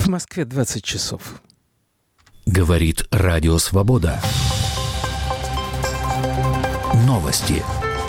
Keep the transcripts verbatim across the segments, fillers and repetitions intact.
Москве двадцать часов. Говорит Радио Свобода. Новости.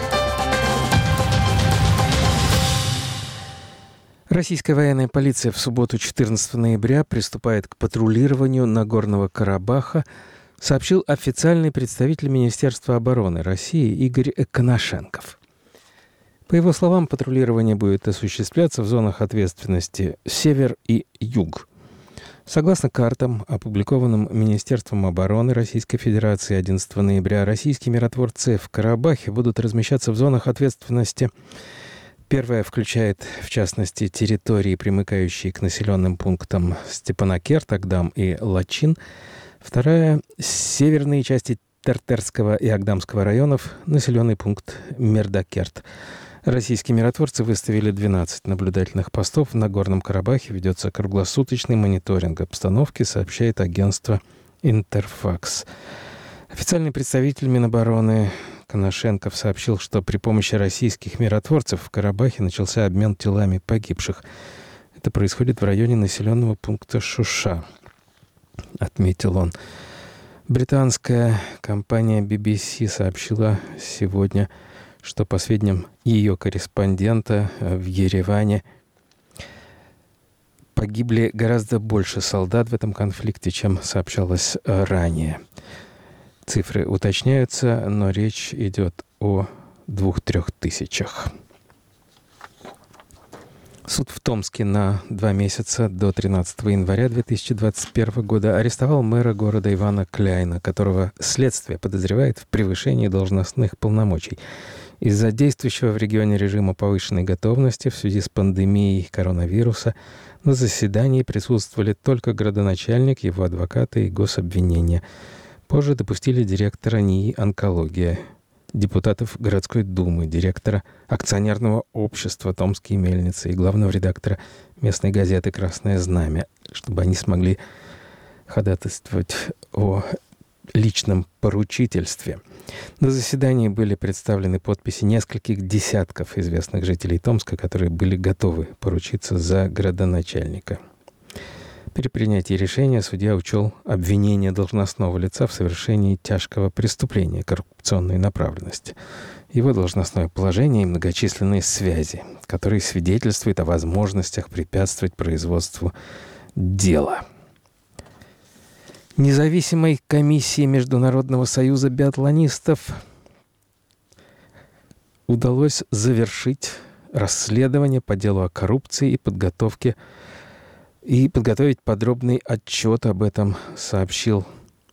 Российская военная полиция в субботу, четырнадцатого ноября, приступает к патрулированию Нагорного Карабаха, сообщил официальный представитель Министерства обороны России Игорь Коношенков. По его словам, патрулирование будет осуществляться в зонах ответственности «Север» и «Юг». Согласно картам, опубликованным Министерством обороны Российской Федерации одиннадцатого ноября, российские миротворцы в Карабахе будут размещаться в зонах ответственности. Первая включает, в частности, территории, примыкающие к населенным пунктам Степанакерт, Агдам и Лачин. Вторая — северные части Тертерского и Агдамского районов, населенный пункт Мердакерт. Российские миротворцы выставили двенадцать наблюдательных постов в Нагорном Карабахе. Ведется круглосуточный мониторинг обстановки, сообщает агентство «Интерфакс». Официальный представитель Минобороны Коношенков сообщил, что при помощи российских миротворцев в Карабахе начался обмен телами погибших. Это происходит в районе населенного пункта Шуша, отметил он. Британская компания би би си сообщила сегодня, что, по сведениям ее корреспондента в Ереване, погибли гораздо больше солдат в этом конфликте, чем сообщалось ранее. Цифры уточняются, но речь идет о двух-трех тысячах. Суд в Томске на два месяца до тринадцатого января две тысячи двадцать первого года арестовал мэра города Ивана Кляйна, которого следствие подозревает в превышении должностных полномочий. Из-за действующего в регионе режима повышенной готовности в связи с пандемией коронавируса на заседании присутствовали только градоначальник, его адвокаты и гособвинения. Позже допустили директора НИИ «Онкология», депутатов городской думы, директора акционерного общества «Томские мельницы» и главного редактора местной газеты «Красное знамя», чтобы они смогли ходатайствовать о личном поручительстве. На заседании были представлены подписи нескольких десятков известных жителей Томска, которые были готовы поручиться за градоначальника. При принятии решения судья учел обвинение должностного лица в совершении тяжкого преступления коррупционной направленности, его должностное положение и многочисленные связи, которые свидетельствуют о возможностях препятствовать производству дела. Независимой комиссии Международного союза биатлонистов удалось завершить расследование по делу о коррупции и подготовке и подготовить подробный отчет об этом, сообщил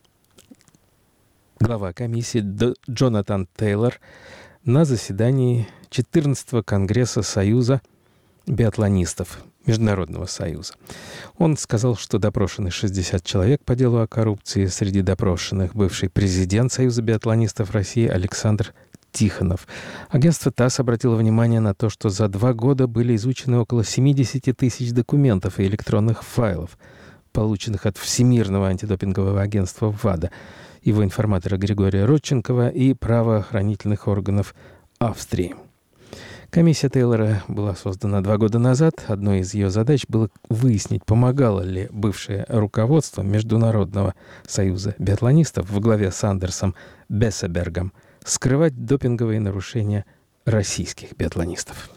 глава комиссии Джонатан Тейлор на заседании четырнадцатого Конгресса Союза биатлонистов Международного союза. Он сказал, что допрошены шестьдесят человек по делу о коррупции. Среди допрошенных бывший президент Союза биатлонистов России Александр Тихонов. Агентство ТАСС обратило внимание на то, что за два года были изучены около семьдесят тысяч документов и электронных файлов, полученных от Всемирного антидопингового агентства ВАДА, его информатора Григория Родченкова и правоохранительных органов Австрии. Комиссия Тейлора была создана два года назад. Одной из ее задач было выяснить, помогало ли бывшее руководство Международного союза биатлонистов во главе с Андерсом Бессебергом скрывать допинговые нарушения российских биатлонистов.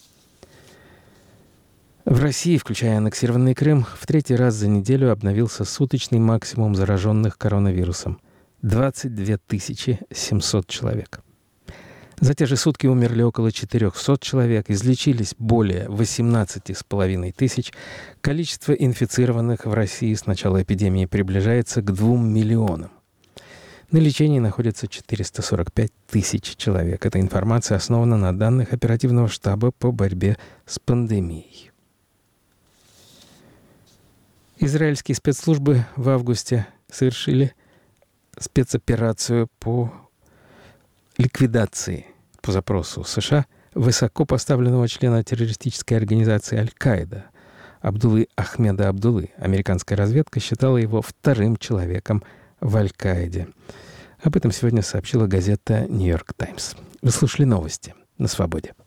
В России, включая аннексированный Крым, в третий раз за неделю обновился суточный максимум зараженных коронавирусом – двадцать две тысячи семьсот человек. За те же сутки умерли около четырехсот человек, излечились более восемнадцати с половиной тысяч. Количество инфицированных в России с начала эпидемии приближается к двум миллионам. На лечении находится четыреста сорок пять тысяч человек. Эта информация основана на данных оперативного штаба по борьбе с пандемией. Израильские спецслужбы в августе совершили спецоперацию по ликвидации по запросу США высоко поставленного члена террористической организации Аль-Каида Абдуллы Ахмеда Абдуллы. Американская разведка считала его вторым человеком в Аль-Каиде. Об этом сегодня сообщила газета «Нью-Йорк Таймс». Вы слушали новости на Свободе.